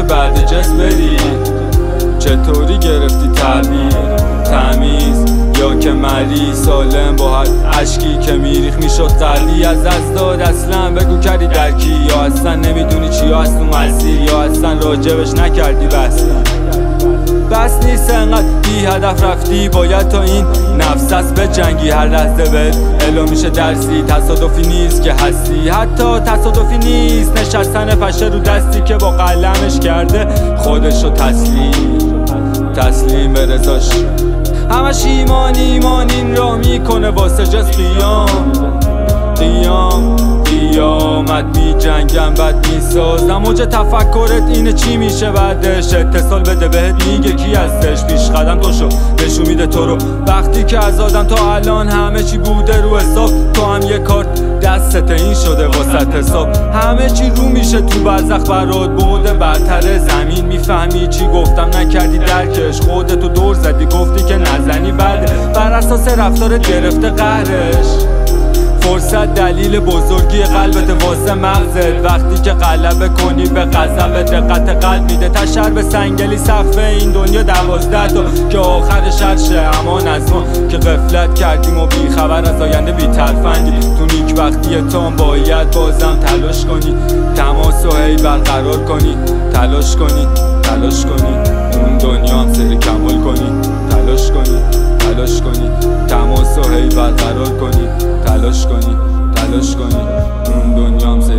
بعد جسم بری. چطوری گرفتی تعبیر تمیز یا که مری سالم با هر عشقی که میریخ میشد قلی از داد اصلا بگو کردی درکی یا اصلا نمیدونی چی هست تو مسیر یا اصلا راجبش نکردی بس نیست انقدر بی هدف رفتی باید تا این نفس است به جنگی هر لحظه بهت الو میشه درسی تصادفی نیست که هستی حتی تصادفی نیست نشستن پشه رو دستی که با قلمش کرده خودشو تسلیم به رضاش همش ایمان این را میکنه واسه جز قیامت می جنگم بد میسازم موج تفکرت اینه چی میشه بعدش اتصال بده بهت میگه کی هستش پیش قدم تو شو نشون میده تو رو وقتی که از آدم تا الان همه چی بوده رو حساب تو هم یه کارت دستت این شده واسط حساب همه چی رو میشه تو برزخ برات بوده برتر زمین میفهمی چی گفتم نکردی درکش خودتو دور زدی گفتی که نزنی بعد بر اساس رفتار گرفته قهرش فرصت دلیل بزرگی قلبت واسه مغزت وقتی که غلبه کنی به غضب دقت قلب میده تشر به سنگلی سقف این دنیا 12 تا که آخرش عرشه امان از ما که غفلت کردیم و بی خبر از آینده بی ترفندی تو نیک وقتی تام باید بازم تلاش کنی تماس و هی برقرار کنی تلاش کنی اون دنیا هم سری کمال کنی تلاش کنی تماس و هی برقرار کنی تلاش کنی اون دنیا هم